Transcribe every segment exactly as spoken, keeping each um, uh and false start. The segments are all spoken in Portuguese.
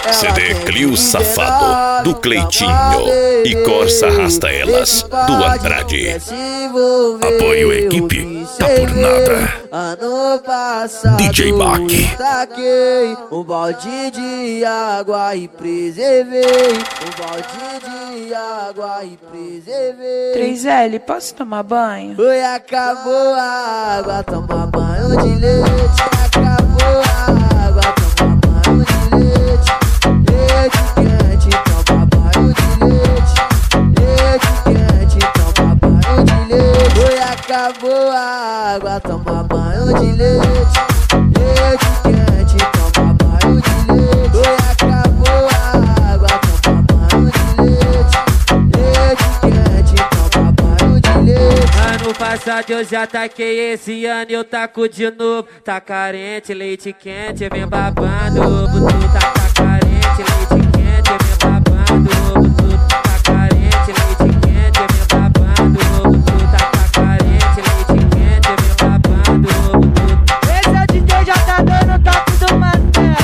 C D Clio Safado, do Cleitinho e Corsa Arrasta Elas, do Andrade. Apoio equipe, tá por nada. Ano passado D J Mac. taquei um balde de água e preservei. Um balde de água e preservei. três L, posso tomar banho? Foi, acabou a água, toma banho de leite. Acabou a água, toma banho de leite. Leite quente, toma banho de leite. Leite quente, toma banho de leite. Foi, acabou a água, toma banho de leite. Leite quente, toma banho de leite. Foi, acabou a água, toma banho de leite. Leite quente, toma banho de leite. Ano passado eu já taquei, esse ano eu taco de novo. Tá carente, leite quente, vem babando. Butu tá, tá carente, leite quente, vem babando. Butu tá carente, leite quente, vem babando. Butu tá, tá carente, leite quente, vem babando. Butu. Esse é o D J já tá dando toque do Mantela.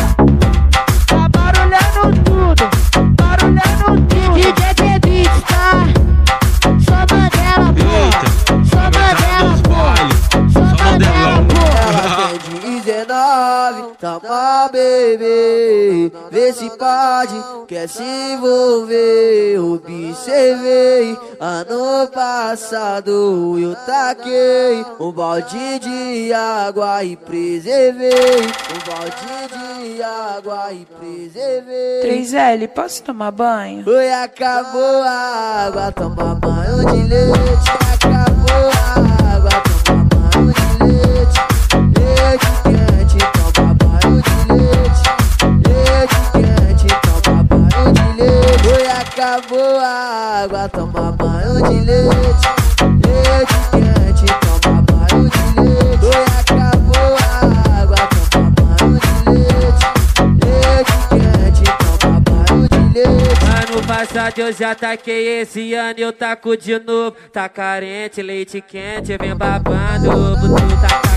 Tá barulhando tudo, barulhando tudo. D J Beats, tá? Só Mandela, porra. Só Mandela, porra. Só Mandela, porra. Ela tem dezenove, toma bebê, vê se pode, quer se envolver. Observei, ano passado eu taquei um balde de água e preservei. Um balde de água e preservei. três L, posso tomar banho? Foi, acabou a água, toma banho de leite. Acabou a água, toma banho de leite. Leite quente, toma banho de leite. Leite quente, toma banho de leite. Foi, acabou a água, toma banho de leite. Leite quente, toma banho de leite. Foi, acabou a água, toma banho de leite. Leite quente, toma banho de leite. Ano passado eu já taquei, esse ano eu taco de novo. Tá carente, leite quente, vem babando. Butu tá, tá